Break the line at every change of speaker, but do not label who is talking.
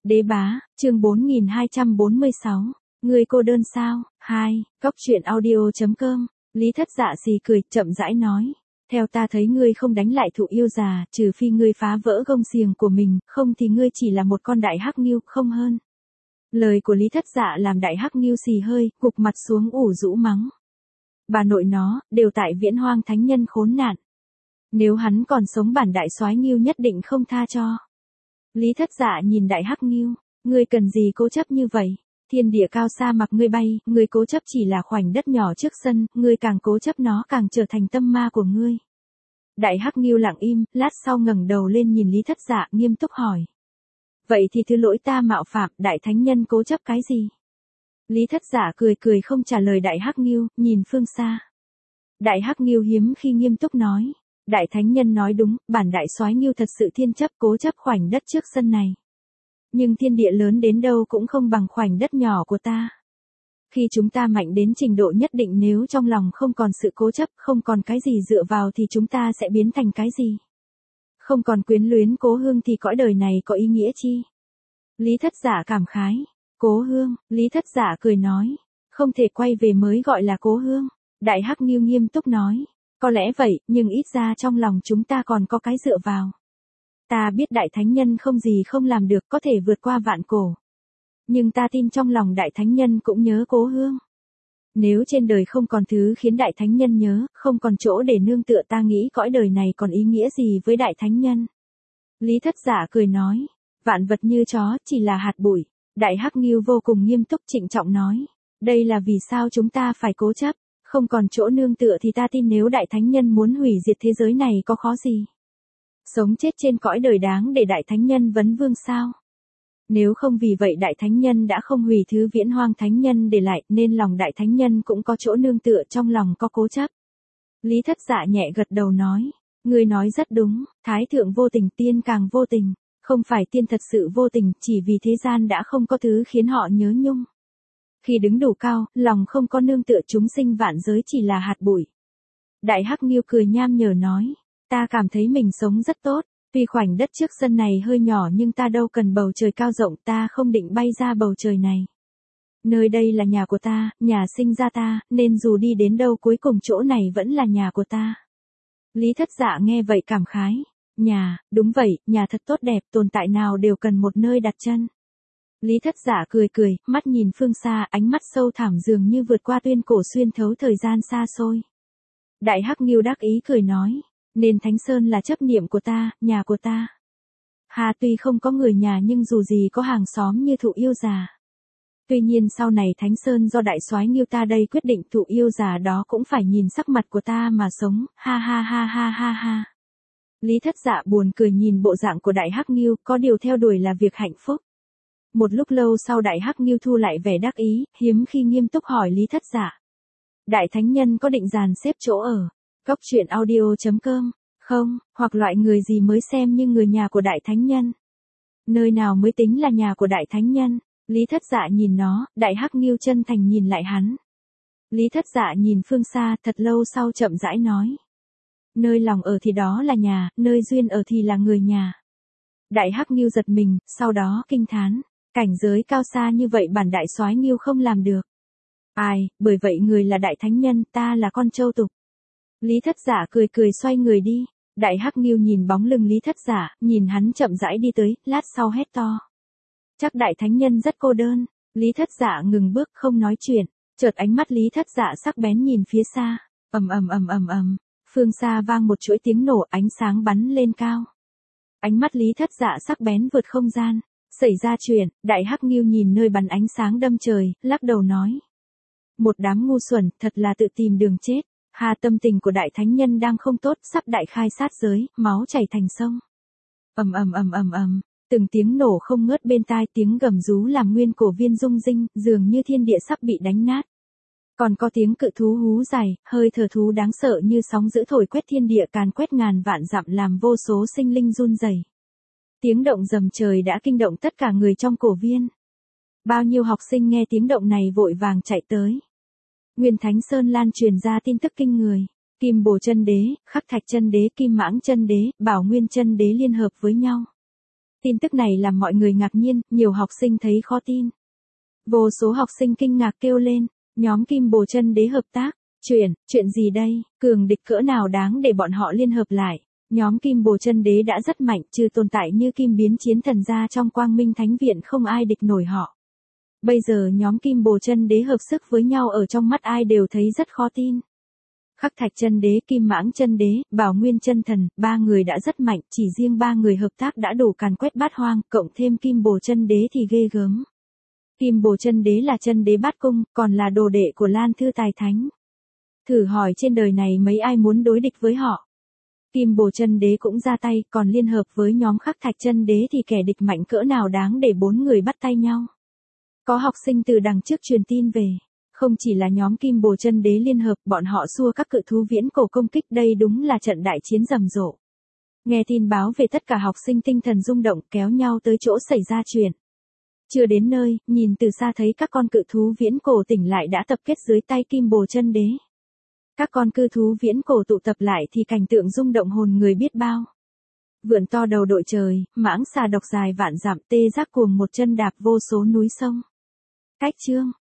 Đế bá, chương 4246. Người cô đơn sao? 2. Cóc truyện audio.com. Lý Thất Dạ xì cười, chậm rãi nói. Theo ta thấy ngươi không đánh lại thụ yêu già, trừ phi ngươi phá vỡ gông xiềng của mình, không thì ngươi chỉ là một con đại hắc ngưu, không hơn. Lời của Lý Thất Dạ làm đại hắc ngưu xì hơi, gục mặt xuống ủ rũ mắng. Bà nội nó, đều tại Viễn Hoang thánh nhân khốn nạn. Nếu hắn còn sống bản đại soái ngưu nhất định không tha cho. Lý Thất Dạ nhìn đại hắc ngưu, ngươi cần gì cố chấp như vậy? Thiên địa cao xa mặc ngươi bay, ngươi cố chấp chỉ là khoảnh đất nhỏ trước sân, ngươi càng cố chấp nó càng trở thành tâm ma của ngươi. Đại hắc ngưu lặng im, lát sau ngẩng đầu lên nhìn Lý Thất Dạ nghiêm túc hỏi. Vậy thì thứ lỗi ta mạo phạm, đại thánh nhân cố chấp cái gì? Lý Thất Dạ cười cười không trả lời đại hắc ngưu, nhìn phương xa. Đại hắc ngưu hiếm khi nghiêm túc nói. Đại thánh nhân nói đúng, bản đại soái ngưu thật sự thiên chấp cố chấp khoảnh đất trước sân này. Nhưng thiên địa lớn đến đâu cũng không bằng khoảnh đất nhỏ của ta. Khi chúng ta mạnh đến trình độ nhất định nếu trong lòng không còn sự cố chấp, không còn cái gì dựa vào thì chúng ta sẽ biến thành cái gì? Không còn quyến luyến cố hương thì cõi đời này có ý nghĩa chi? Lý Thất Dạ cảm khái. Cố hương, Lý Thất Dạ cười nói. Không thể quay về mới gọi là cố hương. Đại hắc ngưu nghiêm túc nói. Có lẽ vậy, nhưng ít ra trong lòng chúng ta còn có cái dựa vào. Ta biết đại thánh nhân không gì không làm được, có thể vượt qua vạn cổ. Nhưng ta tin trong lòng đại thánh nhân cũng nhớ cố hương. Nếu trên đời không còn thứ khiến đại thánh nhân nhớ, không còn chỗ để nương tựa, ta nghĩ cõi đời này còn ý nghĩa gì với đại thánh nhân. Lý Thất Dạ cười nói, vạn vật như chó, chỉ là hạt bụi. Đại hắc ngưu vô cùng nghiêm túc trịnh trọng nói, đây là vì sao chúng ta phải cố chấp. Không còn chỗ nương tựa thì ta tin nếu đại thánh nhân muốn hủy diệt thế giới này có khó gì. Sống chết trên cõi đời đáng để đại thánh nhân vấn vương sao. Nếu không vì vậy đại thánh nhân đã không hủy thứ Viễn Hoang thánh nhân để lại, nên lòng đại thánh nhân cũng có chỗ nương tựa, trong lòng có cố chấp. Lý Thất Dạ nhẹ gật đầu nói, ngươi nói rất đúng, thái thượng vô tình, tiên càng vô tình. Không phải tiên thật sự vô tình, chỉ vì thế gian đã không có thứ khiến họ nhớ nhung. Khi đứng đủ cao, lòng không có nương tựa, chúng sinh vạn giới chỉ là hạt bụi. Đại hắc ngưu cười nham nhở nói, ta cảm thấy mình sống rất tốt, vì khoảnh đất trước sân này hơi nhỏ nhưng ta đâu cần bầu trời cao rộng, ta không định bay ra bầu trời này. Nơi đây là nhà của ta, nhà sinh ra ta, nên dù đi đến đâu cuối cùng chỗ này vẫn là nhà của ta. Lý Thất Dạ nghe vậy cảm khái, nhà, đúng vậy, nhà thật tốt đẹp, tồn tại nào đều cần một nơi đặt chân. Lý Thất Dạ cười cười, mắt nhìn phương xa, ánh mắt sâu thẳm dường như vượt qua tuyên cổ xuyên thấu thời gian xa xôi. Đại hắc ngưu đắc ý cười nói, nên Thánh Sơn là chấp niệm của ta, nhà của ta. Hà tuy không có người nhà nhưng dù gì có hàng xóm như thụ yêu già. Tuy nhiên sau này Thánh Sơn do đại soái ngưu ta đây quyết định, thụ yêu già đó cũng phải nhìn sắc mặt của ta mà sống, ha ha ha ha ha ha. Lý Thất Dạ buồn cười nhìn bộ dạng của đại hắc ngưu, có điều theo đuổi là việc hạnh phúc. Một lúc lâu sau đại hắc ngưu thu lại vẻ đắc ý, hiếm khi nghiêm túc hỏi Lý Thất Dạ. Đại thánh nhân có định dàn xếp chỗ ở, cóc truyện audio.com, không, hoặc loại người gì mới xem như người nhà của đại thánh nhân. Nơi nào mới tính là nhà của đại thánh nhân? Lý Thất Dạ nhìn nó, đại hắc ngưu chân thành nhìn lại hắn. Lý Thất Dạ nhìn phương xa thật lâu sau chậm rãi nói. Nơi lòng ở thì đó là nhà, nơi duyên ở thì là người nhà. Đại hắc ngưu giật mình, sau đó kinh thán. Cảnh giới cao xa như vậy bản đại soái ngưu không làm được. Ai, bởi vậy người là đại thánh nhân, ta là con trâu tục. Lý Thất Dạ cười cười xoay người đi. Đại hắc ngưu nhìn bóng lưng Lý Thất Dạ, nhìn hắn chậm rãi đi tới, lát sau hét to. Chắc đại thánh nhân rất cô đơn. Lý Thất Dạ ngừng bước không nói chuyện. Chợt ánh mắt Lý Thất Dạ sắc bén nhìn phía xa. Ầm ầm ầm ầm ầm. Phương xa vang một chuỗi tiếng nổ, ánh sáng bắn lên cao. Ánh mắt Lý Thất Dạ sắc bén vượt không gian. Xảy ra chuyện, đại hắc ngưu nhìn nơi bắn ánh sáng đâm trời, lắc đầu nói. Một đám ngu xuẩn, thật là tự tìm đường chết. Hà, tâm tình của đại thánh nhân đang không tốt, sắp đại khai sát giới, máu chảy thành sông. Ầm ầm ầm ầm ầm, từng tiếng nổ không ngớt bên tai, tiếng gầm rú làm nguyên cổ viên rung rinh, dường như thiên địa sắp bị đánh nát. Còn có tiếng cự thú hú dài, hơi thở thú đáng sợ như sóng dữ thổi quét thiên địa, càn quét ngàn vạn dặm làm vô số sinh linh run rẩy. Tiếng động rầm trời đã kinh động tất cả người trong cổ viên. Bao nhiêu học sinh nghe tiếng động này vội vàng chạy tới. Nguyên Thánh Sơn lan truyền ra tin tức kinh người. Kim Bồ Chân Đế, Khắc Thạch Chân Đế, Kim Mãng Chân Đế, Bảo Nguyên Chân Đế liên hợp với nhau. Tin tức này làm mọi người ngạc nhiên, nhiều học sinh thấy khó tin. Vô số học sinh kinh ngạc kêu lên, nhóm Kim Bồ Chân Đế hợp tác. Chuyện gì đây, cường địch cỡ nào đáng để bọn họ liên hợp lại. Nhóm Kim Bồ Chân Đế đã rất mạnh, trừ tồn tại như Kim Biến Chiến Thần ra trong Quang Minh Thánh Viện không ai địch nổi họ. Bây giờ nhóm Kim Bồ Chân Đế hợp sức với nhau ở trong mắt ai đều thấy rất khó tin. Khắc Thạch Chân Đế, Kim Mãng Chân Đế, Bảo Nguyên Chân Thần, ba người đã rất mạnh, chỉ riêng ba người hợp tác đã đủ càn quét bát hoang, cộng thêm Kim Bồ Chân Đế thì ghê gớm. Kim Bồ Chân Đế là chân đế bát cung, còn là đồ đệ của Lan Thư Tài Thánh. Thử hỏi trên đời này mấy ai muốn đối địch với họ. Kim Bồ Chân Đế cũng ra tay, còn liên hợp với nhóm Khắc Thạch Chân Đế thì kẻ địch mạnh cỡ nào đáng để bốn người bắt tay nhau. Có học sinh từ đằng trước truyền tin về. Không chỉ là nhóm Kim Bồ Chân Đế liên hợp, bọn họ xua các cự thú viễn cổ công kích, đây đúng là trận đại chiến rầm rộ. Nghe tin báo về tất cả học sinh tinh thần rung động kéo nhau tới chỗ xảy ra chuyện. Chưa đến nơi, nhìn từ xa thấy các con cự thú viễn cổ tỉnh lại đã tập kết dưới tay Kim Bồ Chân Đế. Các con cự thú viễn cổ tụ tập lại thì cảnh tượng rung động hồn người biết bao. Vượn to đầu đội trời, mãng xà độc dài vạn dặm, tê giác cuồng một chân đạp vô số núi sông. Cách chương